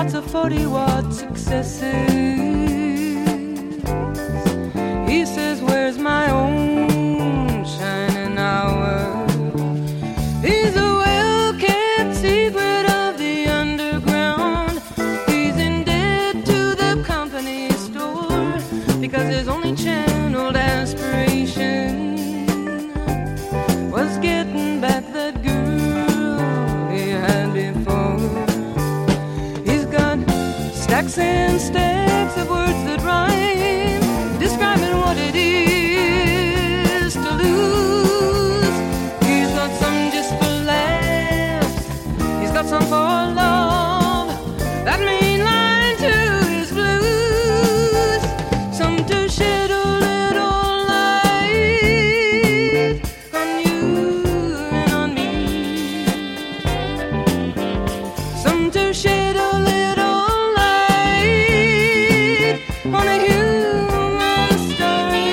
lots of 40-watt successes. He says, where's my own shining hour? He's a well-kept secret of the underground. He's in debt to the company store because his only channeled aspiration was getting back that girl he had before. He's got stacks and stacks of words that rhyme, describing what it is to lose. He's got some just for laughs, he's got some for love, that main line to his blues, some to shed a little light on you and on me, some to shed a little light on a human story.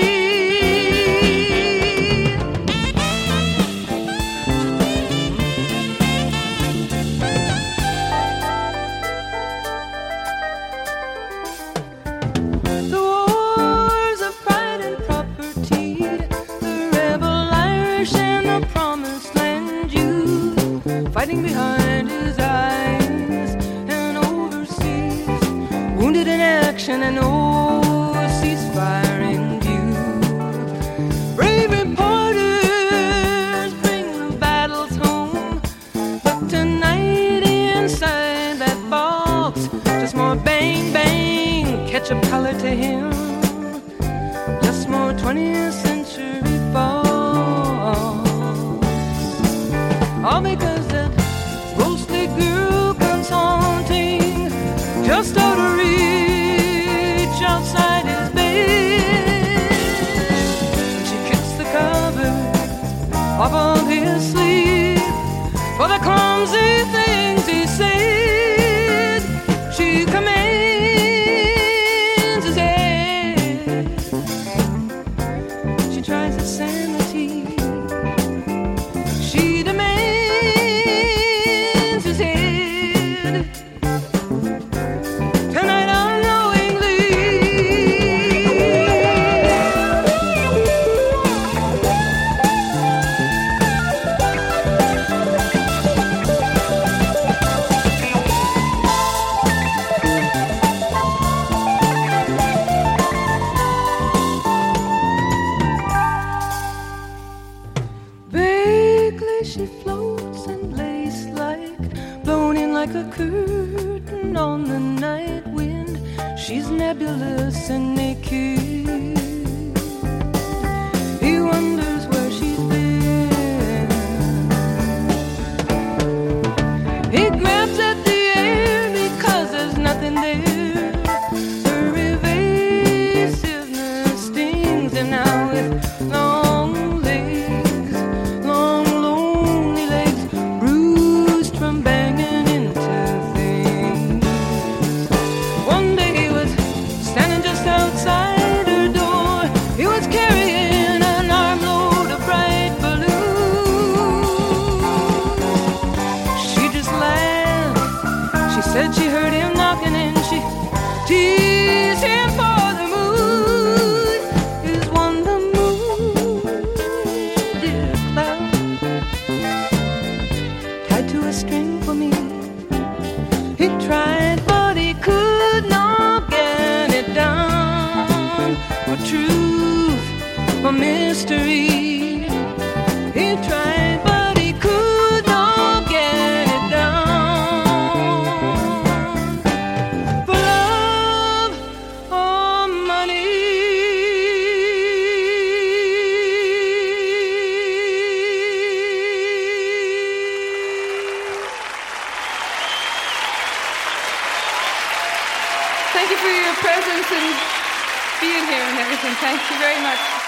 The wars of pride and property, the rebel Irish and the promised land Jew, fighting behind his eyes and overseas, wounded in action and no ceasefire in view. Brave reporters bring the battles home, but tonight inside that box, just more bang bang, ketchup color to him, just more 20th century false. All because that ghostly girl comes haunting just out of reach outside his bed. She kicks the covers off of his sleeve for the clumsy things he said. She commands his head. She tries his sanity. She demands his head. Tonight unknowingly, vaguely she floats and lace like, blown in like a curtain on the night wind. She's nebulous and naked. He wonders where she's been. He grabs at the air because there's nothing there. Her evasiveness stings him now with long legs, long lonely legs, bruised from banging into things. One day he was standing just outside her door. He was carrying an armload of bright balloons. She just laughed. She said she heard him knocking and she teased him for the moon. Is one the moon, dear cloud, tied to a string for me? He tried, but he could not get it down. For truth, for mystery, he tried, but he could not get it down. For love or money. Thank you for your presence and being here and everything. Thank you very much.